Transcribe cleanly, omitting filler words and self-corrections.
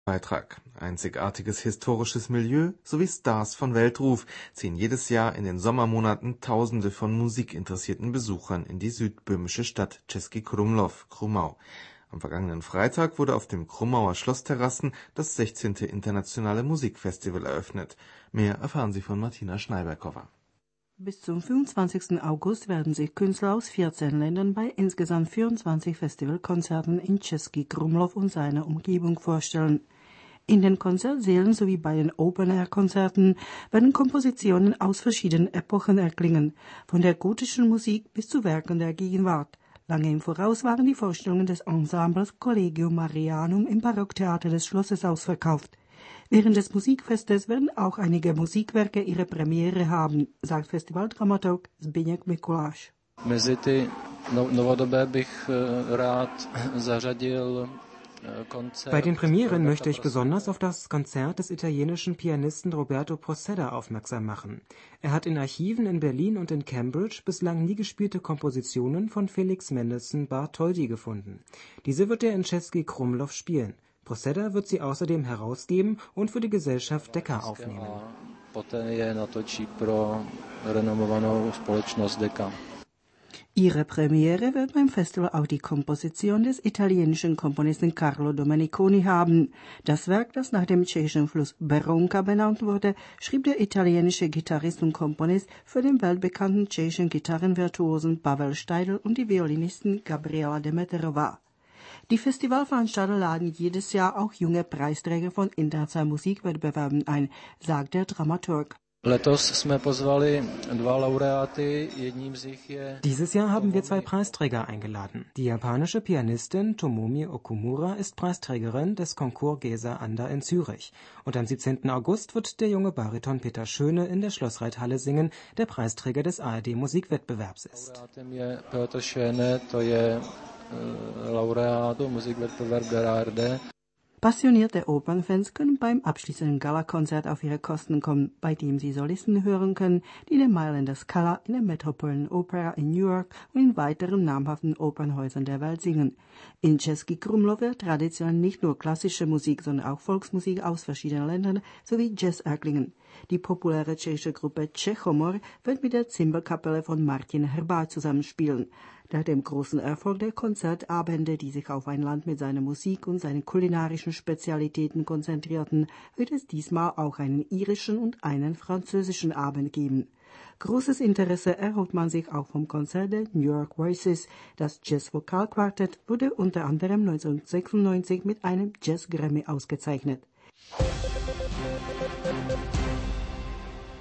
Beitrag. Einzigartiges historisches Milieu sowie Stars von Weltruf ziehen jedes Jahr in den Sommermonaten Tausende von musikinteressierten Besuchern in die südböhmische Stadt Český Krumlov, Krummau. Am vergangenen Freitag wurde auf dem Krummauer Schlossterrassen das 16. Internationale Musikfestival eröffnet. Mehr erfahren Sie von Martina Schneiberkova. Bis zum 25. August werden sich Künstler aus 14 Ländern bei insgesamt 24 Festivalkonzerten in Český Krumlov und seiner Umgebung vorstellen. In den Konzertsälen sowie bei den Open-Air-Konzerten werden Kompositionen aus verschiedenen Epochen erklingen, von der gotischen Musik bis zu Werken der Gegenwart. Lange im Voraus waren die Vorstellungen des Ensembles Collegium Marianum im Barocktheater des Schlosses ausverkauft. Während des Musikfestes werden auch einige Musikwerke ihre Premiere haben, sagt Festivaldramaturg Zbyněk Mikuláš. Mezi ty novodobé bych rád zařadil Konzert. Bei den Premieren möchte ich besonders auf das Konzert des italienischen Pianisten Roberto Proceda aufmerksam machen. Er hat in Archiven in Berlin und in Cambridge bislang nie gespielte Kompositionen von Felix Mendelssohn Bartholdy gefunden. Diese wird er in Český Krumlov spielen. Proceda wird sie außerdem herausgeben und für die Gesellschaft Decca aufnehmen. Poté je natočí pro renomovanou společnost Decca. Ihre Premiere wird beim Festival auch die Komposition des italienischen Komponisten Carlo Domeniconi haben. Das Werk, das nach dem tschechischen Fluss Berounka benannt wurde, schrieb der italienische Gitarrist und Komponist für den weltbekannten tschechischen Gitarrenvirtuosen Pavel Steidl und die Violinisten Gabriela Demeterova. Die Festivalveranstalter laden jedes Jahr auch junge Preisträger von internationalen Musikwettbewerben ein, sagt der Dramaturg. Dieses Jahr haben wir 2 Preisträger eingeladen. Die japanische Pianistin Tomomi Okumura ist Preisträgerin des Concours Gesa Anda in Zürich. Und am 17. August wird der junge Bariton Peter Schöne in der Schlossreithalle singen, der Preisträger des ARD-Musikwettbewerbs ist. Passionierte Opernfans können beim abschließenden Galakonzert auf ihre Kosten kommen, bei dem sie Solisten hören können, die in der Mailänder Scala, in der Metropolitan Opera in New York und in weiteren namhaften Opernhäusern der Welt singen. In Český Krumlov wird traditionell nicht nur klassische Musik, sondern auch Volksmusik aus verschiedenen Ländern sowie Jazz erklingen. Die populäre tschechische Gruppe Čechomor wird mit der Zimbelkapelle von Martin Hrbat zusammenspielen. Nach dem großen Erfolg der Konzertabende, die sich auf ein Land mit seiner Musik und seinen kulinarischen Spezialitäten konzentrierten, wird es diesmal auch einen irischen und einen französischen Abend geben. Großes Interesse erhofft man sich auch vom Konzert der New York Voices. Das Jazz-Vokalquartett wurde unter anderem 1996 mit einem Jazz-Grammy ausgezeichnet.